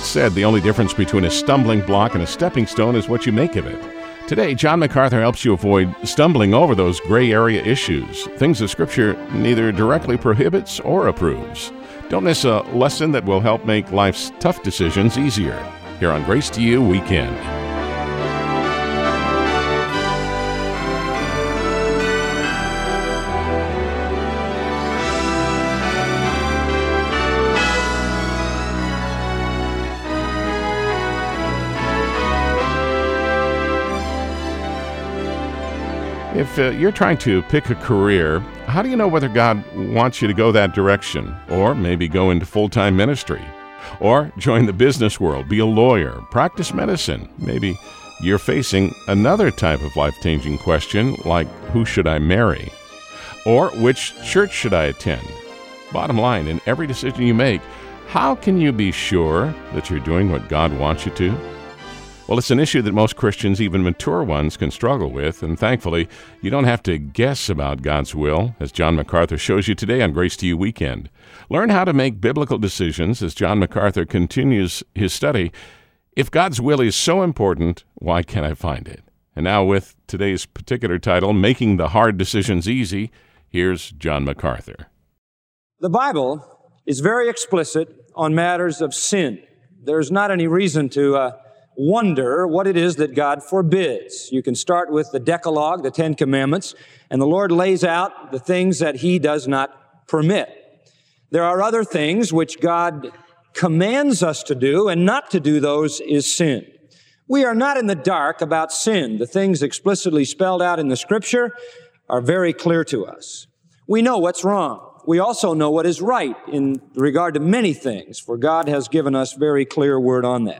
It's said the only difference between a stumbling block and a stepping stone is what you make of it. Today, John MacArthur helps you avoid stumbling over those gray area issues, things the Scripture neither directly prohibits or approves. Don't miss a lesson that will help make life's tough decisions easier. Here on Grace to You Weekend. If you're trying to pick a career, how do you know whether God wants you to go that direction? Or maybe go into full-time ministry? Or join the business world, be a lawyer, practice medicine? Maybe you're facing another type of life-changing question, like who should I marry? Or which church should I attend? Bottom line, in every decision you make, how can you be sure that you're doing what God wants you to? Well, it's an issue that most Christians, even mature ones, can struggle with, and thankfully, you don't have to guess about God's will, as John MacArthur shows you today on Grace to You Weekend. Learn how to make biblical decisions as John MacArthur continues his study. If God's will is so important, why can't I find it? And now with today's particular title, Making the Hard Decisions Easy, here's John MacArthur. The Bible is very explicit on matters of sin. There's not any reason to wonder what it is that God forbids. You can start with the Decalogue, the Ten Commandments, and the Lord lays out the things that He does not permit. There are other things which God commands us to do, and not to do those is sin. We are not in the dark about sin. The things explicitly spelled out in the Scripture are very clear to us. We know what's wrong. We also know what is right in regard to many things, for God has given us very clear word on that.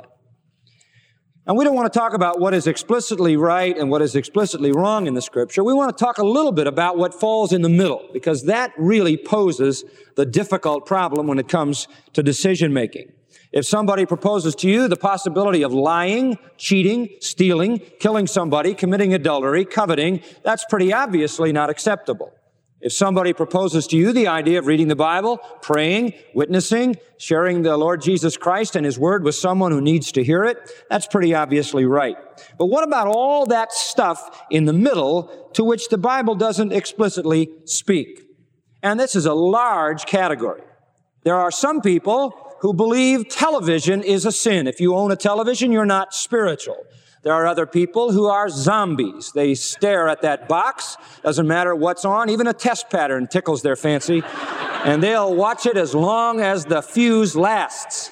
And we don't want to talk about what is explicitly right and what is explicitly wrong in the Scripture. We want to talk a little bit about what falls in the middle, because that really poses the difficult problem when it comes to decision making. If somebody proposes to you the possibility of lying, cheating, stealing, killing somebody, committing adultery, coveting, that's pretty obviously not acceptable. If somebody proposes to you the idea of reading the Bible, praying, witnessing, sharing the Lord Jesus Christ and His Word with someone who needs to hear it, that's pretty obviously right. But what about all that stuff in the middle to which the Bible doesn't explicitly speak? And this is a large category. There are some people who believe television is a sin. If you own a television, you're not spiritual. There are other people who are zombies. They stare at that box, doesn't matter what's on, even a test pattern tickles their fancy, and they'll watch it as long as the fuse lasts.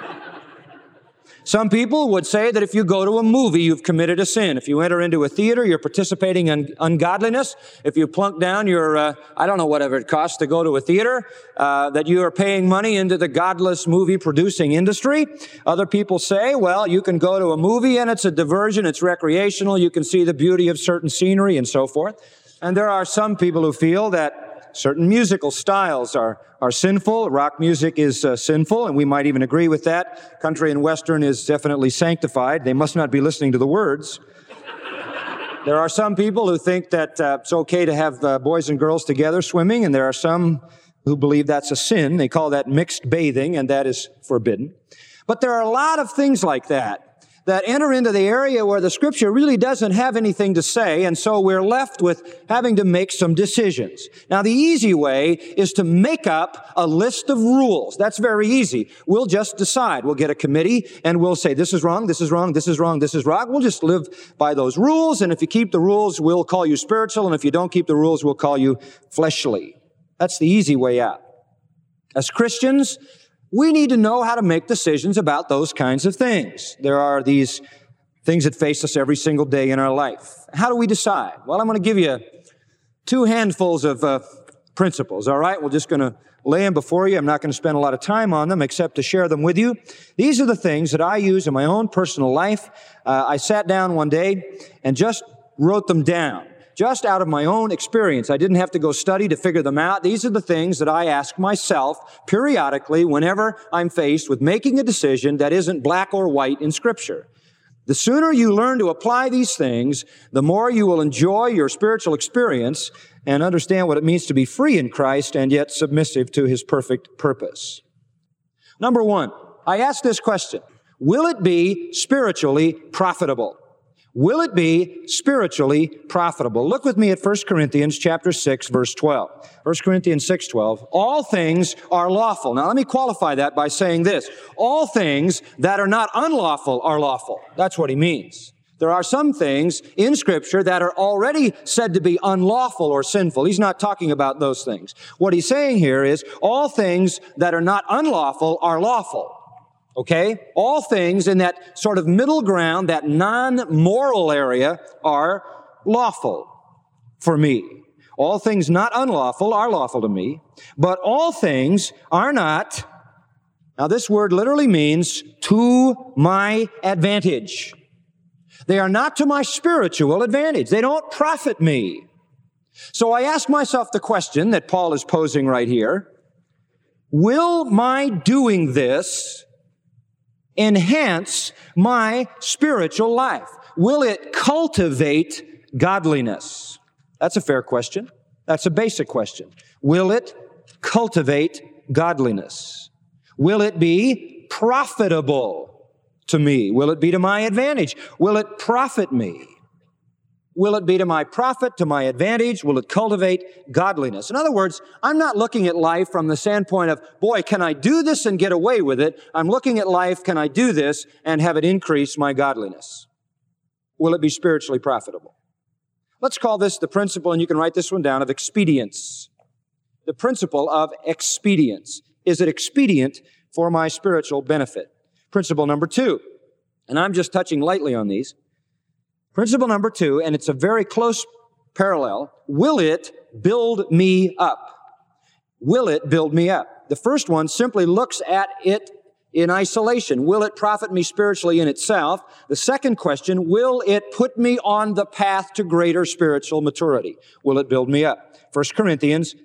Some people would say that if you go to a movie, you've committed a sin. If you enter into a theater, you're participating in ungodliness. If you plunk down your, I don't know, whatever it costs to go to a theater, that you are paying money into the godless movie-producing industry. Other people say, well, you can go to a movie and it's a diversion, it's recreational, you can see the beauty of certain scenery and so forth. And there are some people who feel that certain musical styles are sinful. Rock music is sinful, and we might even agree with that. Country and Western is definitely sanctified. They must not be listening to the words. There are some people who think that it's okay to have boys and girls together swimming, and there are some who believe that's a sin. They call that mixed bathing, and that is forbidden. But there are a lot of things like that enter into the area where the Scripture really doesn't have anything to say, and so we're left with having to make some decisions. Now, the easy way is to make up a list of rules. That's very easy. We'll just decide. We'll get a committee, and we'll say, this is wrong, this is wrong, this is wrong, this is wrong. We'll just live by those rules, and if you keep the rules, we'll call you spiritual, and if you don't keep the rules, we'll call you fleshly. That's the easy way out. As Christians, we need to know how to make decisions about those kinds of things. There are these things that face us every single day in our life. How do we decide? Well, I'm going to give you 2 handfuls of principles, all right? We're just going to lay them before you. I'm not going to spend a lot of time on them except to share them with you. These are the things that I use in my own personal life. I sat down one day and just wrote them down. Just out of my own experience. I didn't have to go study to figure them out. These are the things that I ask myself periodically whenever I'm faced with making a decision that isn't black or white in Scripture. The sooner you learn to apply these things, the more you will enjoy your spiritual experience and understand what it means to be free in Christ and yet submissive to His perfect purpose. Number 1, I ask this question: Will it be spiritually profitable? Will it be spiritually profitable? Look with me at 1 Corinthians chapter 6, verse 12. 1 Corinthians 6:12. All things are lawful. Now let me qualify that by saying this. All things that are not unlawful are lawful. That's what he means. There are some things in Scripture that are already said to be unlawful or sinful. He's not talking about those things. What he's saying here is all things that are not unlawful are lawful. Okay? All things in that sort of middle ground, that non-moral area, are lawful for me. All things not unlawful are lawful to me, but all things are not. Now this word literally means to my advantage. They are not to my spiritual advantage. They don't profit me. So I ask myself the question that Paul is posing right here. Will my doing this enhance my spiritual life? Will it cultivate godliness? That's a fair question. That's a basic question. Will it cultivate godliness? Will it be profitable to me? Will it be to my advantage? Will it profit me? Will it be to my profit, to my advantage? Will it cultivate godliness? In other words, I'm not looking at life from the standpoint of, boy, can I do this and get away with it? I'm looking at life, can I do this and have it increase my godliness? Will it be spiritually profitable? Let's call this the principle, and you can write this one down, of expedience. The principle of expedience. Is it expedient for my spiritual benefit? Principle number 2, and I'm just touching lightly on these. Principle number 2, and it's a very close parallel, will it build me up? Will it build me up? The first one simply looks at it in isolation. Will it profit me spiritually in itself? The second question, will it put me on the path to greater spiritual maturity? Will it build me up? 1 Corinthians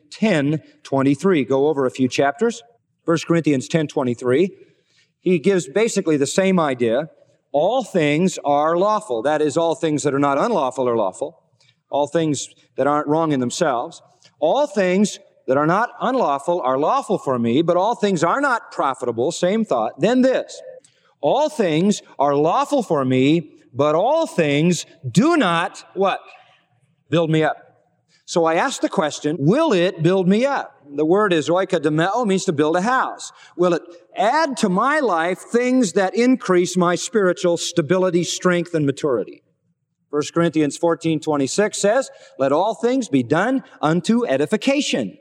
10:23. Go over a few chapters. 1 Corinthians 10:23. He gives basically the same idea. All things are lawful. That is, all things that are not unlawful are lawful. All things that aren't wrong in themselves. All things that are not unlawful are lawful for me, but all things are not profitable. Same thought. Then this. All things are lawful for me, but all things do not, what? Build me up. So I ask the question, will it build me up? The word is oikodemeo, means to build a house. Will it add to my life things that increase my spiritual stability, strength, and maturity? 1 Corinthians 14:26 says, let all things be done unto edification.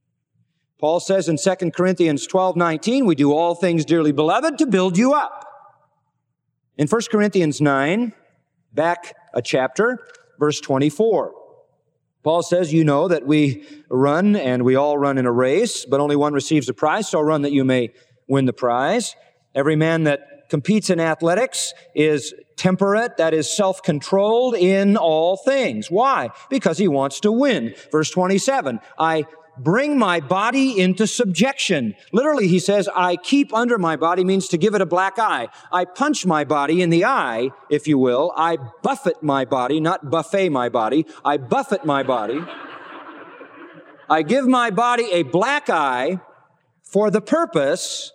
Paul says in 2 Corinthians 12:19, we do all things, dearly beloved, to build you up. In 1 Corinthians 9, back a chapter, verse 24, Paul says, you know that we run and we all run in a race, but only one receives the prize, so run that you may win the prize. Every man that competes in athletics is temperate, that is self-controlled in all things. Why? Because he wants to win. Verse 27, I bring my body into subjection. Literally, he says, I keep under my body, means to give it a black eye. I punch my body in the eye, if you will. I buffet my body, not buffet my body. I buffet my body. I give my body a black eye for the purpose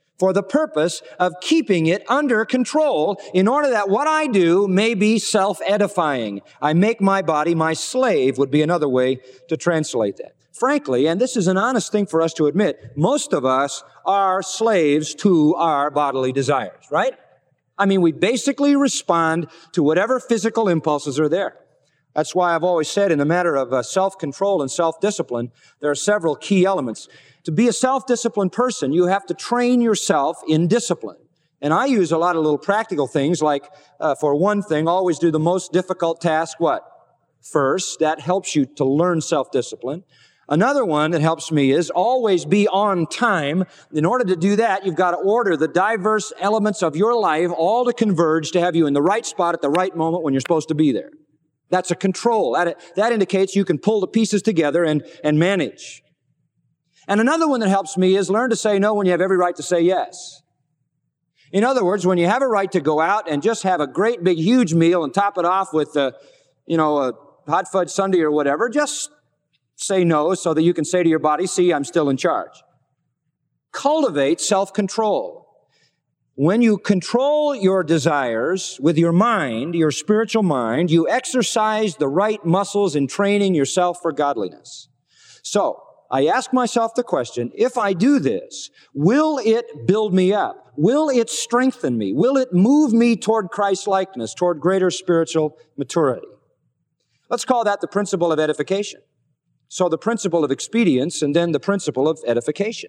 of keeping it under control in order that what I do may be self-edifying. I make my body my slave would be another way to translate that. Frankly, and this is an honest thing for us to admit, most of us are slaves to our bodily desires, right? I mean, we basically respond to whatever physical impulses are there. That's why I've always said in the matter of self-control and self-discipline, there are several key elements. To be a self-disciplined person, you have to train yourself in discipline. And I use a lot of little practical things like, for one thing, always do the most difficult task, what? First. That helps you to learn self-discipline. Another one that helps me is always be on time. In order to do that, you've got to order the diverse elements of your life all to converge to have you in the right spot at the right moment when you're supposed to be there. That's a control. That indicates you can pull the pieces together and manage. And another one that helps me is learn to say no when you have every right to say yes. In other words, when you have a right to go out and just have a great big huge meal and top it off with a hot fudge sundae or whatever, just say no so that you can say to your body, see, I'm still in charge. Cultivate self-control. When you control your desires with your mind, your spiritual mind, you exercise the right muscles in training yourself for godliness. So, I ask myself the question, if I do this, will it build me up? Will it strengthen me? Will it move me toward Christ-likeness, toward greater spiritual maturity? Let's call that the principle of edification. So the principle of expedience and then the principle of edification.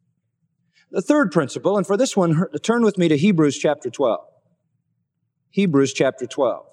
The third principle, and for this one, turn with me to Hebrews chapter 12. Hebrews chapter 12.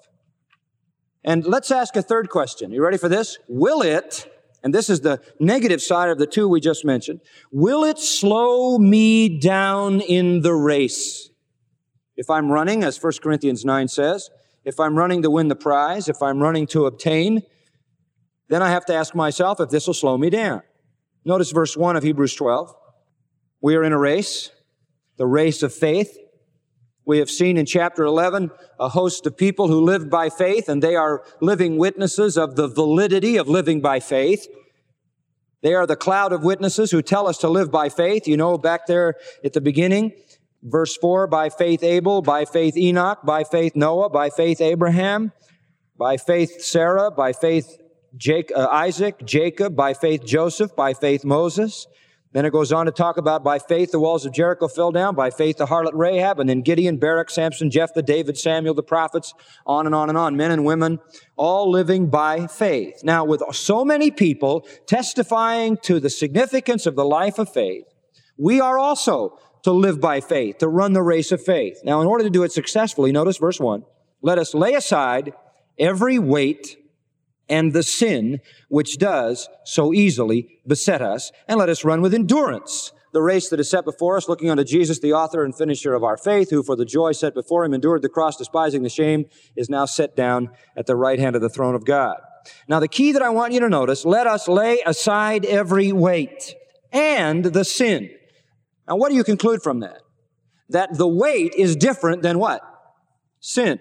And let's ask a third question. You ready for this? Will it, and this is the negative side of the two we just mentioned, will it slow me down in the race? If I'm running, as 1 Corinthians 9 says, if I'm running to win the prize, if I'm running to obtain, then I have to ask myself if this will slow me down. Notice verse 1 of Hebrews 12. We are in a race, the race of faith. We have seen in chapter 11 a host of people who lived by faith, and they are living witnesses of the validity of living by faith. They are the cloud of witnesses who tell us to live by faith. You know, back there at the beginning, verse 4, by faith Abel, by faith Enoch, by faith Noah, by faith Abraham, by faith Sarah, by faith Isaac, Jacob, by faith Joseph, by faith Moses. Then it goes on to talk about by faith the walls of Jericho fell down, by faith the harlot Rahab, and then Gideon, Barak, Samson, Jephthah, David, Samuel, the prophets, on and on and on, men and women, all living by faith. Now, with so many people testifying to the significance of the life of faith, we are also to live by faith, to run the race of faith. Now, in order to do it successfully, notice verse 1, let us lay aside every weight and the sin which does so easily beset us, and let us run with endurance the race that is set before us, looking unto Jesus, the author and finisher of our faith, who for the joy set before him endured the cross, despising the shame, is now set down at the right hand of the throne of God. Now, the key that I want you to notice, let us lay aside every weight and the sin. Now, what do you conclude from that? That the weight is different than what? Sin.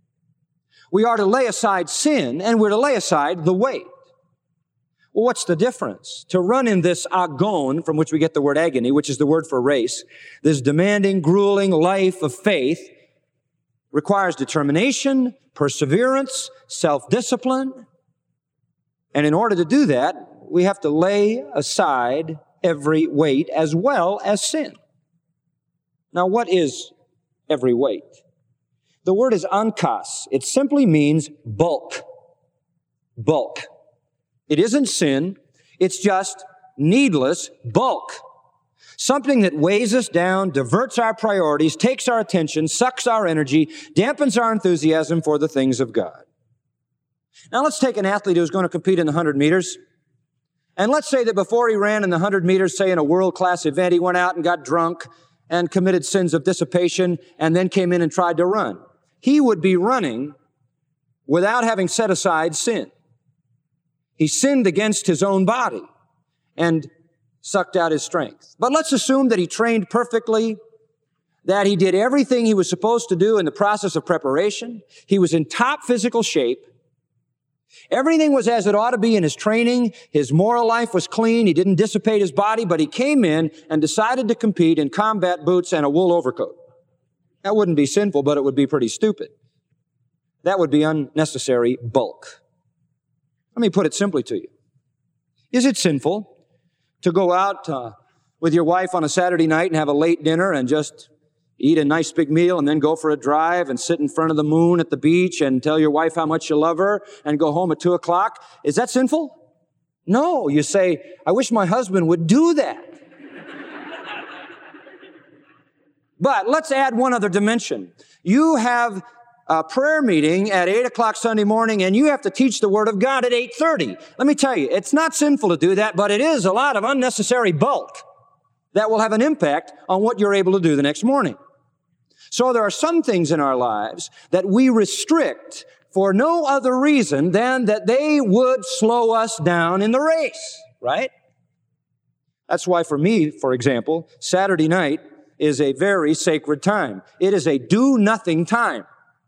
We are to lay aside sin, and we're to lay aside the weight. Well, what's the difference? To run in this agon, from which we get the word agony, which is the word for race, this demanding, grueling life of faith, requires determination, perseverance, self-discipline. And in order to do that, we have to lay aside every weight as well as sin. Now, what is every weight? The word is ankas. It simply means bulk. Bulk. It isn't sin. It's just needless bulk. Something that weighs us down, diverts our priorities, takes our attention, sucks our energy, dampens our enthusiasm for the things of God. Now let's take an athlete who's going to compete in the 100 meters. And let's say that before he ran in the 100 meters, say in a world-class event, he went out and got drunk and committed sins of dissipation and then came in and tried to run. He would be running without having set aside sin. He sinned against his own body and sucked out his strength. But let's assume that he trained perfectly, that he did everything he was supposed to do in the process of preparation. He was in top physical shape. Everything was as it ought to be in his training. His moral life was clean. He didn't dissipate his body, but he came in and decided to compete in combat boots and a wool overcoat. That wouldn't be sinful, but it would be pretty stupid. That would be unnecessary bulk. Let me put it simply to you. Is it sinful to go out with your wife on a Saturday night and have a late dinner and just eat a nice big meal and then go for a drive and sit in front of the moon at the beach and tell your wife how much you love her and go home at 2 o'clock? Is that sinful? No. You say, I wish my husband would do that. But let's add one other dimension. You have a prayer meeting at 8 o'clock Sunday morning and you have to teach the Word of God at 8:30. Let me tell you, it's not sinful to do that, but it is a lot of unnecessary bulk that will have an impact on what you're able to do the next morning. So there are some things in our lives that we restrict for no other reason than that they would slow us down in the race, right? That's why for me, for example, Saturday night is a very sacred time. It is a do-nothing time.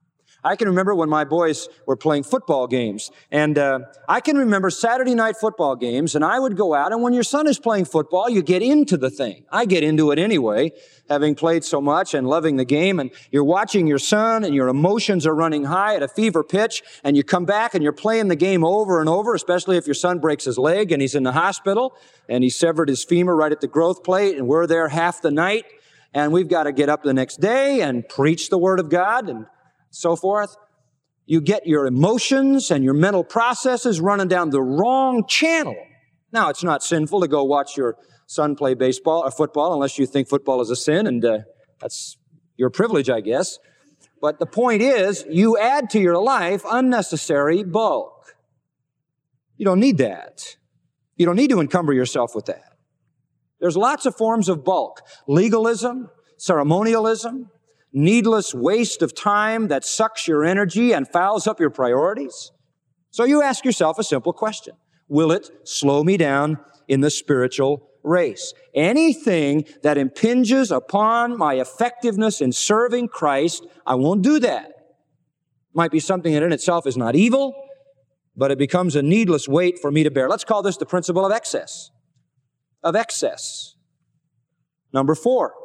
I can remember when my boys were playing football games, and I can remember Saturday night football games, and I would go out, and when your son is playing football, you get into the thing. I get into it anyway, having played so much and loving the game, and you're watching your son, and your emotions are running high at a fever pitch, and you come back, and you're playing the game over and over, especially if your son breaks his leg, and he's in the hospital, and he severed his femur right at the growth plate, and we're there half the night, and we've got to get up the next day and preach the Word of God, and so forth. You get your emotions and your mental processes running down the wrong channel. Now, it's not sinful to go watch your son play baseball or football unless you think football is a sin, and that's your privilege, I guess. But the point is, you add to your life unnecessary bulk. You don't need that. You don't need to encumber yourself with that. There's lots of forms of bulk. Legalism, ceremonialism, needless waste of time that sucks your energy and fouls up your priorities. So you ask yourself a simple question. Will it slow me down in the spiritual race? Anything that impinges upon my effectiveness in serving Christ, I won't do that. Might be something that in itself is not evil, but it becomes a needless weight for me to bear. Let's call this the principle of excess. Of excess. Number four.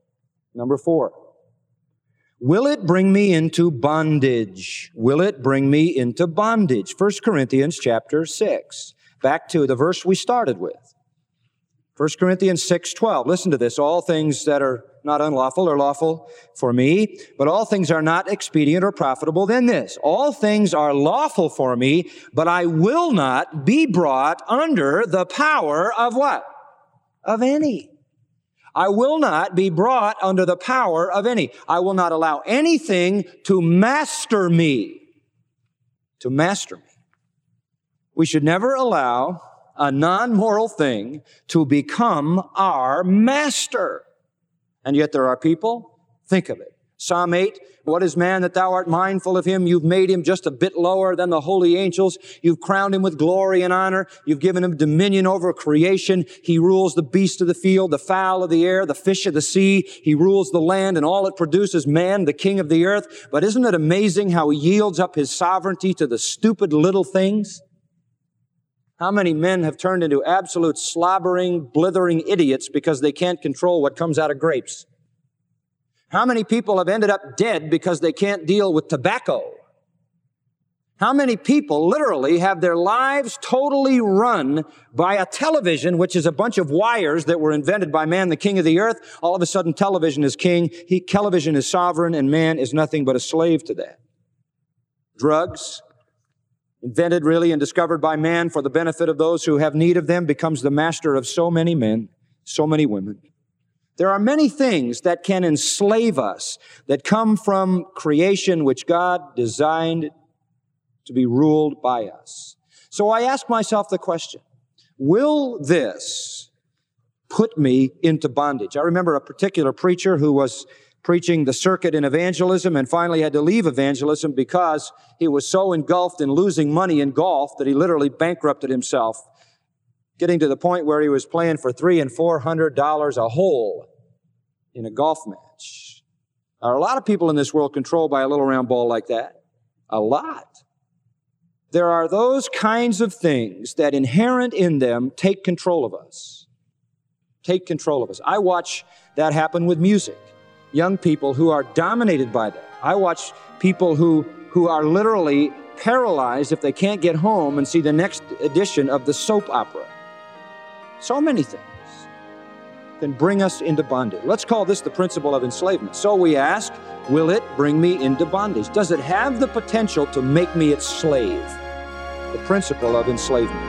Will it bring me into bondage? Will it bring me into bondage? 1 Corinthians chapter 6. Back to the verse we started with. 1 Corinthians 6:12. Listen to this. All things that are not unlawful are lawful for me, but all things are not expedient or profitable than this. All things are lawful for me, but I will not be brought under the power of what? Of any. I will not be brought under the power of any. I will not allow anything to master me. To master me. We should never allow a non-moral thing to become our master. And yet there are people, think of it. Psalm 8, what is man that thou art mindful of him? You've made him just a bit lower than the holy angels. You've crowned him with glory and honor. You've given him dominion over creation. He rules the beast of the field, the fowl of the air, the fish of the sea. He rules the land and all it produces, man, the king of the earth. But isn't it amazing how he yields up his sovereignty to the stupid little things? How many men have turned into absolute slobbering, blithering idiots because they can't control what comes out of grapes? How many people have ended up dead because they can't deal with tobacco? How many people literally have their lives totally run by a television, which is a bunch of wires that were invented by man, the king of the earth? All of a sudden, television is king, television is sovereign, and man is nothing but a slave to that. Drugs, invented really and discovered by man for the benefit of those who have need of them, becomes the master of so many men, so many women. There are many things that can enslave us that come from creation which God designed to be ruled by us. So I ask myself the question, will this put me into bondage? I remember a particular preacher who was preaching the circuit in evangelism and finally had to leave evangelism because he was so engulfed in losing money in golf that he literally bankrupted himself, getting to the point where he was playing for $300 and $400 a hole in a golf match. There are a lot of people in this world controlled by a little round ball like that. A lot. There are those kinds of things that inherent in them take control of us. Take control of us. I watch that happen with music. Young people who are dominated by that. I watch people who are literally paralyzed if they can't get home and see the next edition of the soap opera. So many things can bring us into bondage. Let's call this the principle of enslavement. So we ask, will it bring me into bondage? Does it have the potential to make me its slave? The principle of enslavement.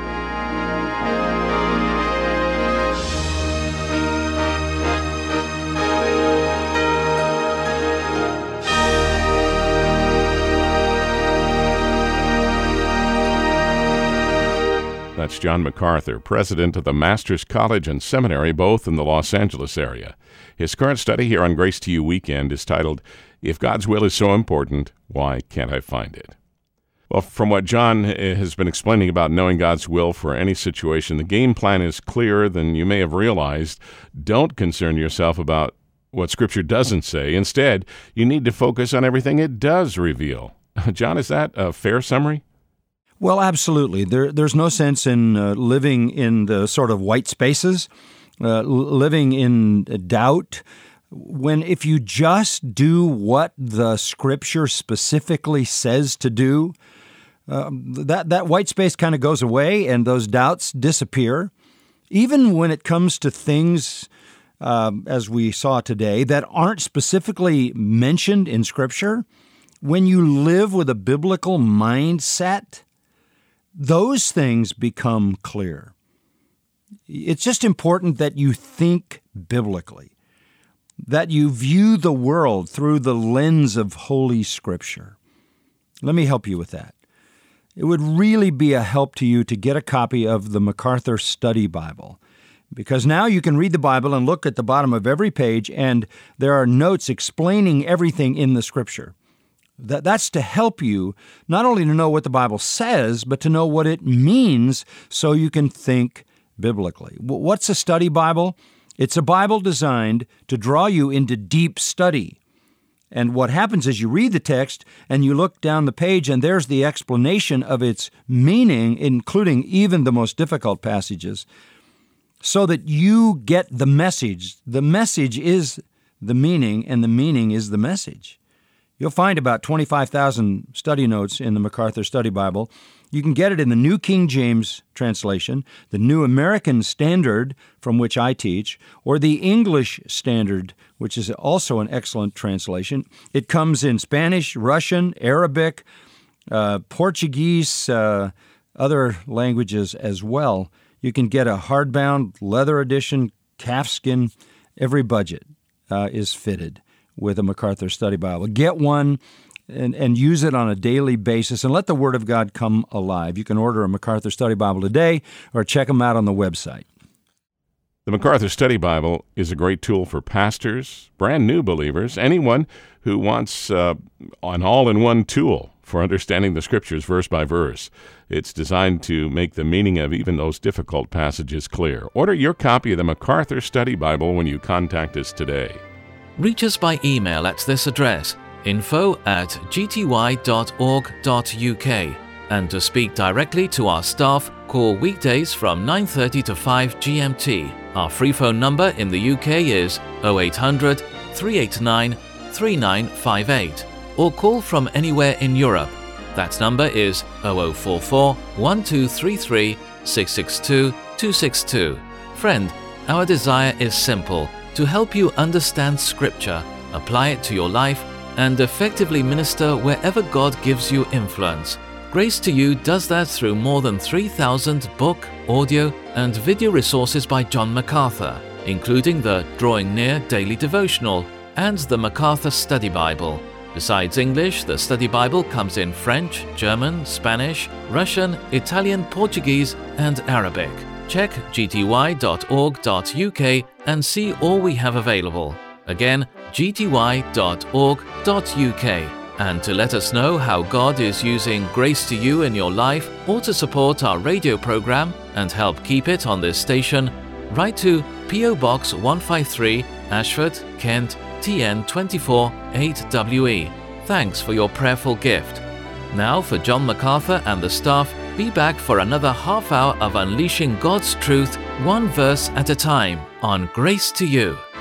That's John MacArthur, president of the Masters College and Seminary, both in the Los Angeles area. His current study here on Grace to You Weekend is titled, If God's Will is So Important, Why Can't I Find It? Well, from what John has been explaining about knowing God's will for any situation, the game plan is clearer than you may have realized. Don't concern yourself about what Scripture doesn't say. Instead, you need to focus on everything it does reveal. John, is that a fair summary? Well, absolutely. There's no sense in living in the sort of white spaces, living in doubt, if you just do what the Scripture specifically says to do, that white space kind of goes away and those doubts disappear. Even when it comes to things, as we saw today, that aren't specifically mentioned in Scripture, when you live with a biblical mindset, those things become clear. It's just important that you think biblically, that you view the world through the lens of Holy Scripture. Let me help you with that. It would really be a help to you to get a copy of the MacArthur Study Bible, because now you can read the Bible and look at the bottom of every page, and there are notes explaining everything in the Scripture. That's to help you not only to know what the Bible says, but to know what it means so you can think biblically. What's a study Bible? It's a Bible designed to draw you into deep study. And what happens is you read the text and you look down the page and there's the explanation of its meaning, including even the most difficult passages, so that you get the message. The message is the meaning, and the meaning is the message. You'll find about 25,000 study notes in the MacArthur Study Bible. You can get it in the New King James translation, the New American Standard, from which I teach, or the English Standard, which is also an excellent translation. It comes in Spanish, Russian, Arabic, Portuguese, other languages as well. You can get a hardbound, leather edition, calfskin. Every budget is fitted with a MacArthur Study Bible. Get one and use it on a daily basis and let the Word of God come alive. You can order a MacArthur Study Bible today or check them out on the website. The MacArthur Study Bible is a great tool for pastors, brand new believers, anyone who wants an all-in-one tool for understanding the Scriptures verse by verse. It's designed to make the meaning of even those difficult passages clear. Order your copy of the MacArthur Study Bible when you contact us today. Reach us by email at this address, info@gty.org.uk, and to speak directly to our staff, call weekdays from 9:30 to 5 GMT. Our free phone number in the UK is 0800 389 3958, or call from anywhere in Europe. That number is 0044 1233 662 262. Friend, our desire is simple: to help you understand Scripture, apply it to your life, and effectively minister wherever God gives you influence. Grace to You does that through more than 3,000 book, audio, and video resources by John MacArthur, including the Drawing Near Daily Devotional and the MacArthur Study Bible. Besides English, the Study Bible comes in French, German, Spanish, Russian, Italian, Portuguese, and Arabic. Check gty.org.uk and see all we have available. Again, gty.org.uk. And to let us know how God is using Grace to You in your life, or to support our radio program and help keep it on this station, write to P.O. Box 153, Ashford, Kent, TN 24 8WE. Thanks for your prayerful gift. Now for John MacArthur and the staff, be back for another half hour of unleashing God's truth, one verse at a time, on Grace to You.